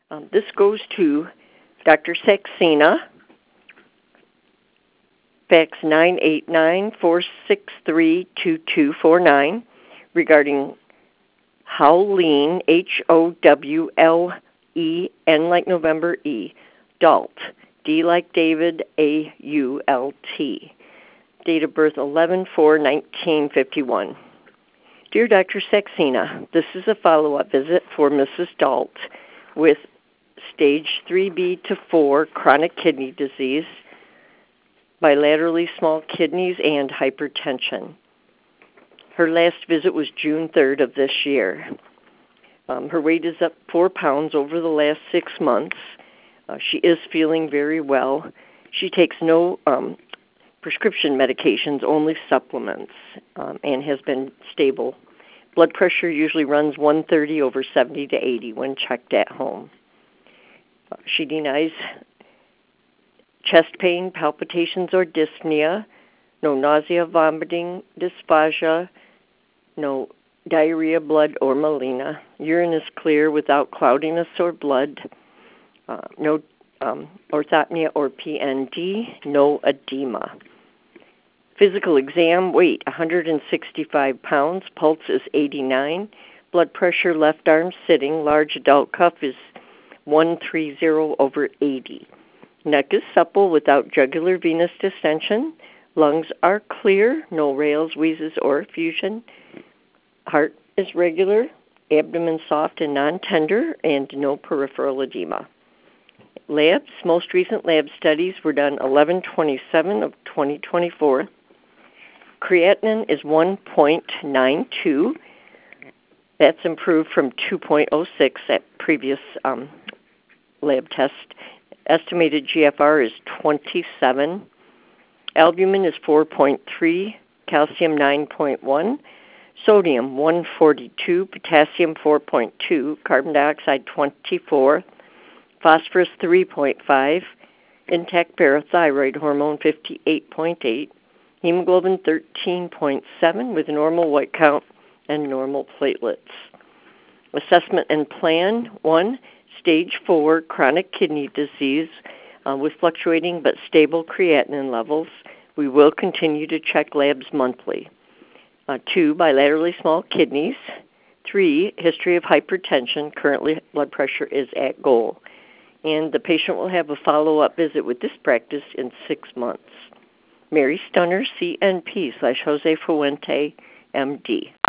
This goes to Dr. Saxena, fax 989-463-2249, regarding Howleen, Howlen, like November E, Dault, D like David, Ault. Date of birth 11/4/1951. Dear Dr. Saxena, this is a follow-up visit for Mrs. Dault with stage 3B to 4 chronic kidney disease, bilaterally small kidneys, and hypertension. Her last visit was June 3rd of this year. Her weight is up 4 pounds over the last 6 months. She is feeling very well. She takes no prescription medications, only supplements, and has been stable. Blood pressure usually runs 130 over 70 to 80 when checked at home. She denies chest pain, palpitations, or dyspnea, no nausea, vomiting, dysphagia, no diarrhea, blood, or melena. Urine is clear without cloudiness or blood. No orthopnea or PND, no edema. Physical exam, weight 165 pounds, pulse is 89, blood pressure left arm sitting, large adult cuff is 130 over 80. Neck is supple without jugular venous distension. Lungs are clear, no rales, wheezes, or effusion. Heart is regular, abdomen soft and non-tender, and no peripheral edema. Labs, most recent lab studies were done 11/27 of 2024. Creatinine is 1.92. That's improved from 2.06 at previous lab test. Estimated GFR is 27. Albumin is 4.3, calcium 9.1, sodium 142, potassium 4.2, carbon dioxide 24, phosphorus 3.5, intact parathyroid hormone 58.8, hemoglobin 13.7 with normal white count and normal platelets. Assessment and plan: 1, stage 4 chronic kidney disease with fluctuating but stable creatinine levels. We will continue to check labs monthly. 2, bilaterally small kidneys. 3, history of hypertension. Currently, blood pressure is at goal. And the patient will have a follow-up visit with this practice in 6 months. Mary Stunner, CNP /Jose Fuente, MD.